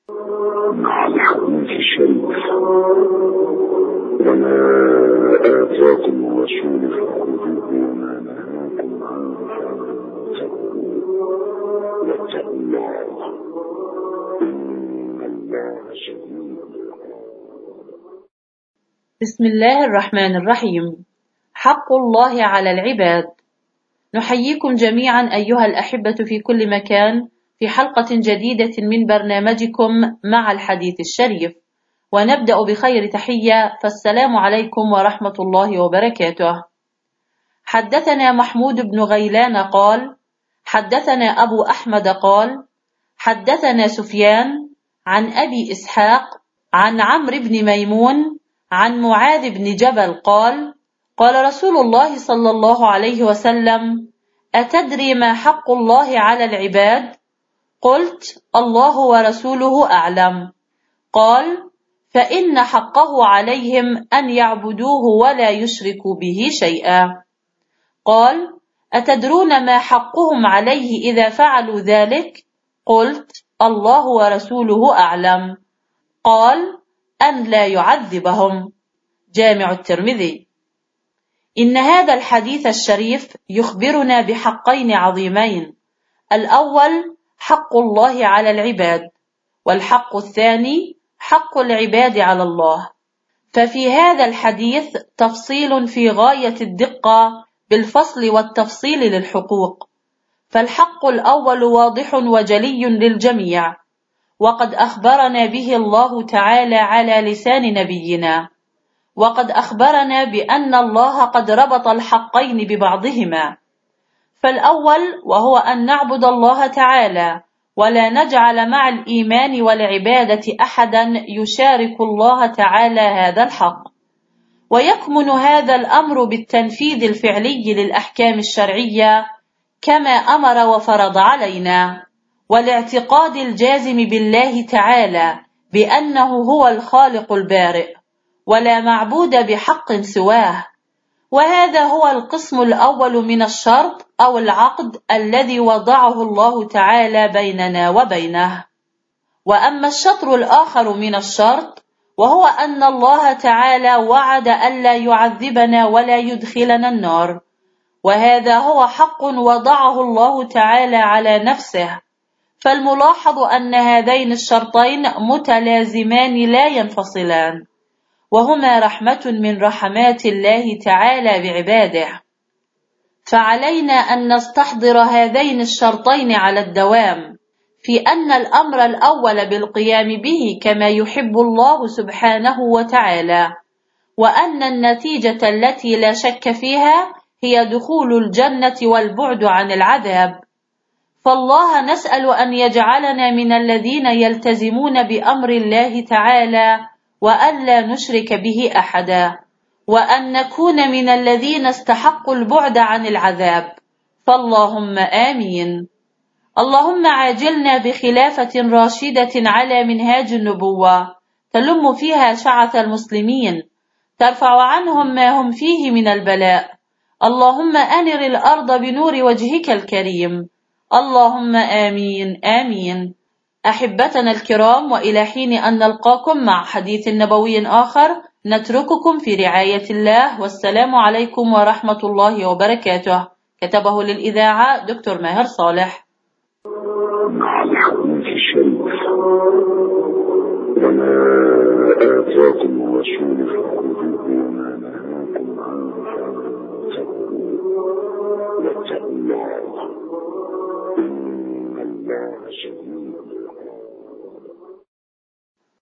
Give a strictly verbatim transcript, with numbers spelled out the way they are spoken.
مع الحديث الشريف: وما آتاكم الرسول فخذوه وما نهاكم عنه فانتهوا واتقوا الله إن الله شديد العقاب. بسم الله الرحمن الرحيم. حق الله على العباد. نحييكم جميعا أيها الأحبة في كل مكان في حلقة جديدة من برنامجكم مع الحديث الشريف، ونبدأ بخير تحية، فالسلام عليكم ورحمة الله وبركاته. حدثنا محمود بن غيلان قال: حدثنا أبو أحمد قال: حدثنا سفيان عن أبي إسحاق عن عمرو بن ميمون عن معاذ بن جبل قال: قال رسول الله صلى الله عليه وسلم: أتدري ما حق الله على العباد؟ قلت: الله ورسوله أعلم. قال: فإن حقه عليهم أن يعبدوه ولا يشركوا به شيئا. قال: أتدرون ما حقهم عليه إذا فعلوا ذلك؟ قلت: الله ورسوله أعلم. قال: أن لا يعذبهم. جامع الترمذي. إن هذا الحديث الشريف يخبرنا بحقين عظيمين: الأول حق الله على العباد، والحق الثاني حق العباد على الله. ففي هذا الحديث تفصيل في غاية الدقة بالفصل والتفصيل للحقوق. فالحق الأول واضح وجلي للجميع، وقد أخبرنا به الله تعالى على لسان نبينا، وقد أخبرنا بأن الله قد ربط الحقين ببعضهما. فالأول وهو أن نعبد الله تعالى ولا نجعل مع الإيمان والعبادة أحدا يشارك الله تعالى هذا الحق، ويكمن هذا الأمر بالتنفيذ الفعلي للأحكام الشرعية كما أمر وفرض علينا، والاعتقاد الجازم بالله تعالى بأنه هو الخالق البارئ ولا معبود بحق سواه. وهذا هو القسم الأول من الشرط أو العقد الذي وضعه الله تعالى بيننا وبينه. وأما الشطر الآخر من الشرط وهو أن الله تعالى وعد ألا يعذبنا ولا يدخلنا النار، وهذا هو حق وضعه الله تعالى على نفسه. فالملاحظ أن هذين الشرطين متلازمان لا ينفصلان، وهما رحمة من رحمات الله تعالى بعباده. فعلينا أن نستحضر هذين الشرطين على الدوام، في أن الأمر الأول بالقيام به كما يحب الله سبحانه وتعالى، وأن النتيجة التي لا شك فيها هي دخول الجنة والبعد عن العذاب. فالله نسأل أن يجعلنا من الذين يلتزمون بأمر الله تعالى وألا نشرك به أحدا، وأن نكون من الذين استحقوا البعد عن العذاب. فاللهم آمين. اللهم عاجلنا بخلافة راشدة على منهاج النبوة تلم فيها شعث المسلمين، ترفع عنهم ما هم فيه من البلاء. اللهم أنر الأرض بنور وجهك الكريم. اللهم آمين آمين. أحبتنا الكرام، وإلى حين أن نلقاكم مع حديث نبوي آخر نترككم في رعاية الله، والسلام عليكم ورحمة الله وبركاته. كتبه للإذاعة دكتور ماهر صالح. مع الحديث الشريف: وما آتاكم الرسول فخذوه وما نهاكم عنه فانتهوا واتقوا الله إن الله شديد